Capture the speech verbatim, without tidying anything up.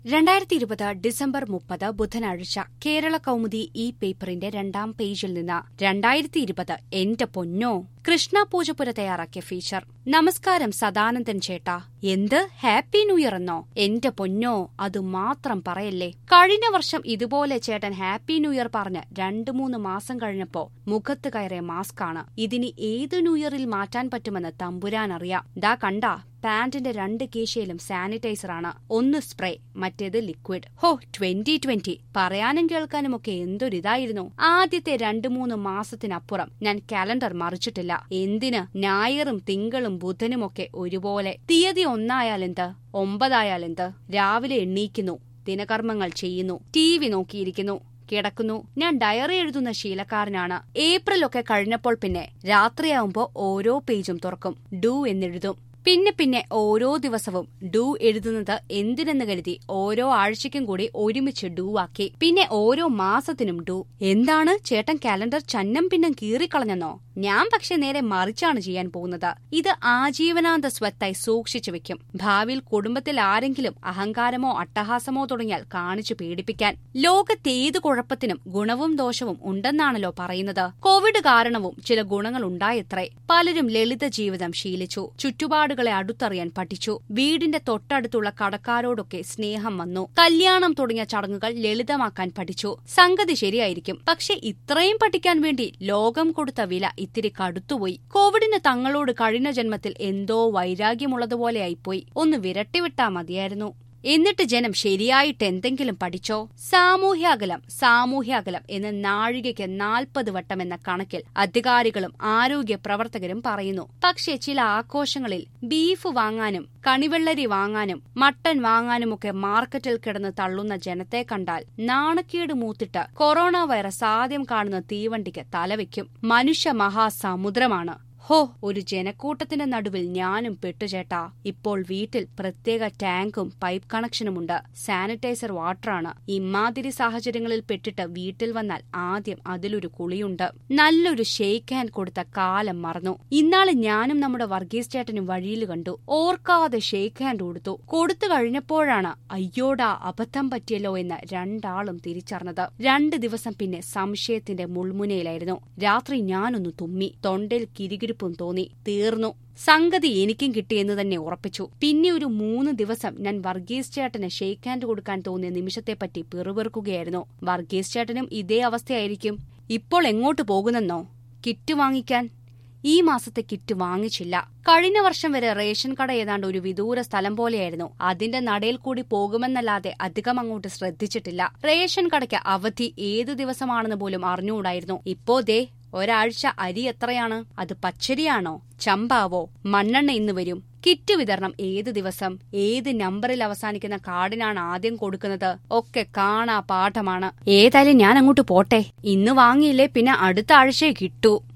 രണ്ടായിരത്തി ഇരുപത് ഡിസംബർ മുപ്പത് ബുധനാഴ്ച കേരള കൗമുദി ഈ പേപ്പറിന്റെ രണ്ടാം പേജിൽ നിന്ന് രണ്ടായിരത്തി ഇരുപത് എന്റെ പൊന്നോ കൃഷ്ണ പൂജപ്പുര തയ്യാറാക്കിയ ഫീച്ചർ. നമസ്കാരം സദാനന്ദൻ ചേട്ടാ. എന്ത് ഹാപ്പി ന്യൂ ഇയർ എന്നോ? എന്റെ പൊന്നോ, അത് മാത്രം പറയല്ലേ. കഴിഞ്ഞ വർഷം ഇതുപോലെ ചേട്ടൻ ഹാപ്പി ന്യൂ ഇയർ പറഞ്ഞ് രണ്ടു മൂന്ന് മാസം കഴിഞ്ഞപ്പോ മുഖത്ത് കയറിയ മാസ്കാണ്. ഇതിനി ഏത് ന്യൂ ഇയറിൽ മാറ്റാൻ പറ്റുമെന്ന് തമ്പുരാനറിയാം. ദാ കണ്ടാ, പാന്റിന്റെ രണ്ട് കീശയിലും സാനിറ്റൈസറാണ്. ഒന്ന് സ്പ്രേ, മറ്റേത് ലിക്വിഡ്. ഹോ, ട്വന്റി ട്വന്റി പറയാനും കേൾക്കാനുമൊക്കെ എന്തൊരിതായിരുന്നു. ആദ്യത്തെ രണ്ടു മൂന്ന് മാസത്തിനപ്പുറം ഞാൻ കാലണ്ടർ മറിച്ചിട്ടില്ല. എന്തിന്? ഞായറും തിങ്കളും ബുധനുമൊക്കെ ഒരുപോലെ. തീയതി ഒന്നായാലെന്ത്, ഒമ്പതായാലെന്ത്. രാവിലെ എണ്ണീക്കുന്നു, ദിനകർമ്മങ്ങൾ ചെയ്യുന്നു, ടി വി നോക്കിയിരിക്കുന്നു, കിടക്കുന്നു. ഞാൻ ഡയറി എഴുതുന്ന ശീലക്കാരനാണ്. ഏപ്രിലൊക്കെ കഴിഞ്ഞപ്പോൾ പിന്നെ രാത്രിയാവുമ്പോ ഓരോ പേജും തുറക്കും, ഡു എന്നെഴുതും. പിന്നെ പിന്നെ ഓരോ ദിവസവും ഡു എഴുതുന്നത് എന്തിനെന്ന് കരുതി ഓരോ ആഴ്ചയ്ക്കും കൂടി ഒരുമിച്ച് ഡു ആക്കി. പിന്നെ ഓരോ മാസത്തിനും ഡു. എന്താണ് ചേട്ടൻ കാലണ്ടർ ചന്നം പിന്നം കീറിക്കളഞ്ഞെന്നോ? ഞാൻ പക്ഷെ നേരെ മറിച്ചാണ് ചെയ്യാൻ പോകുന്നത്. ഇത് ആജീവനാന്ത സ്വത്തായി സൂക്ഷിച്ചു വെക്കും. ഭാവിയിൽ കുടുംബത്തിൽ ആരെങ്കിലും അഹങ്കാരമോ അട്ടഹാസമോ തുടങ്ങിയാൽ കാണിച്ചു പേടിപ്പിക്കാൻ. ലോകത്തേത് കുഴപ്പത്തിനും ഗുണവും ദോഷവും ഉണ്ടെന്നാണല്ലോ പറയുന്നത്. കോവിഡ് കാരണവും ചില ഗുണങ്ങൾ ഉണ്ടായത്രേ. പലരും ലളിത ജീവിതം ശീലിച്ചു, ചുറ്റുപാടുകളെ അടുത്തറിയാൻ പഠിച്ചു. വീടിന്റെ തൊട്ടടുത്തുള്ള കടക്കാരോടൊക്കെ സ്നേഹം വന്നു. കല്യാണം തുടങ്ങിയ ചടങ്ങുകൾ ലളിതമാക്കാൻ പഠിച്ചു. സംഗതി ശരിയായിരിക്കും. പക്ഷെ ഇത്രയും പഠിക്കാൻ വേണ്ടി ലോകം കൊടുത്ത വില ഇത്തിരി കടുത്തുപോയി. കോവിഡിന് തങ്ങളോട് കഴിഞ്ഞ ജന്മത്തിൽ എന്തോ വൈരാഗ്യമുള്ളതുപോലെയായിപ്പോയി. ഒന്ന് വിരട്ടിവിട്ടാ മതിയായിരുന്നു. എന്നിട്ട് ജനം ശരിയായിട്ട് എന്തെങ്കിലും പഠിച്ചോ? സാമൂഹ്യാകലം സാമൂഹ്യാകലം എന്ന് നാഴികയ്ക്ക് നാൽപ്പത് വട്ടം എന്ന കണക്കിൽ അധികാരികളും ആരോഗ്യ പ്രവർത്തകരും പറയുന്നു. പക്ഷേ ചില ആഘോഷങ്ങളിൽ ബീഫ് വാങ്ങാനും കണിവെള്ളരി വാങ്ങാനും മട്ടൻ വാങ്ങാനുമൊക്കെ മാർക്കറ്റിൽ കിടന്ന് തള്ളുന്ന ജനത്തെ കണ്ടാൽ നാണക്കേട് മൂത്തിട്ട് കൊറോണ വൈറസ് ആദ്യം കാണുന്ന തീവണ്ടിക്ക് തലവെക്കും. മനുഷ്യ മഹാസമുദ്രമാണ്. ഹോ, ഒരു ജനക്കൂട്ടത്തിന്റെ നടുവിൽ ഞാനും പെട്ടുചേട്ടാ. ഇപ്പോൾ വീട്ടിൽ പ്രത്യേക ടാങ്കും പൈപ്പ് കണക്ഷനുമുണ്ട്. സാനിറ്റൈസർ വാട്ടറാണ്. ഇമാതിരി സാഹചര്യങ്ങളിൽ പെട്ടിട്ട് വീട്ടിൽ വന്നാൽ ആദ്യം അതിലൊരു കുളിയുണ്ട്. നല്ലൊരു ഷെയ്ക്ക് ഹാൻഡ് കൊടുത്ത കാലം മറന്നു. ഇന്നാളെ ഞാനും നമ്മുടെ വർഗീസ് ചേട്ടനും വഴിയിൽ കണ്ടു. ഓർക്കാതെ ഷെയ്ക്ക് ഹാൻഡ് കൊടുത്തു. കൊടുത്തു കഴിഞ്ഞപ്പോഴാണ് അയ്യോടാ അബദ്ധം പറ്റിയല്ലോ എന്ന് രണ്ടാളും തിരിച്ചറിഞ്ഞത്. രണ്ട് ദിവസം പിന്നെ സംശയത്തിന്റെ മുൾമുനയിലായിരുന്നു. രാത്രി ഞാനൊന്ന് തുമ്മി. തൊണ്ടയിൽ കിരികിരി തോന്നി. തീർന്നു. സംഗതി എനിക്കും കിട്ടിയെന്ന് തന്നെ ഉറപ്പിച്ചു. പിന്നെ ഒരു മൂന്ന് ദിവസം ഞാൻ വർഗീസ് ചേട്ടന് ഷെയ്ക്ക് ഹാൻഡ് കൊടുക്കാൻ തോന്നിയ നിമിഷത്തെപ്പറ്റി പിറുപിറുക്കുകയായിരുന്നു. വർഗീസ് ചേട്ടനും ഇതേ അവസ്ഥയായിരിക്കും. ഇപ്പോൾ എങ്ങോട്ട് പോകുന്നെന്നോ? കിറ്റ് വാങ്ങിക്കാൻ. ഈ മാസത്തെ കിറ്റ് വാങ്ങിച്ചില്ല. കഴിഞ്ഞ വർഷം വരെ റേഷൻ കട ഏതാണ്ട് ഒരു വിദൂര സ്ഥലം പോലെയായിരുന്നു. അതിന്റെ നടയിൽ കൂടി പോകുമെന്നല്ലാതെ അധികം അങ്ങോട്ട് ശ്രദ്ധിച്ചിട്ടില്ല. റേഷൻ കടയ്ക്ക് അവധി ഏതു ദിവസമാണെന്ന് പോലും അറിഞ്ഞുകൂടായിരുന്നു. ഇപ്പോ ദേ ഒരാഴ്ച അരി എത്രയാണ്? അത് പച്ചരിയാണോ ചമ്പാവോ? മണ്ണെണ്ണ ഇന്ന് വരും. കിറ്റ് വിതരണം ഏത് ദിവസം, ഏത് നമ്പറിൽ അവസാനിക്കുന്ന കാർഡിനാണ് ആദ്യം കൊടുക്കുന്നത് ഒക്കെ കാണാ പാഠമാണ്. ഏതായാലും ഞാൻ അങ്ങോട്ട് പോട്ടെ. ഇന്ന് വാങ്ങിയില്ലേ പിന്നെ അടുത്ത ആഴ്ചയെ കിട്ടൂ.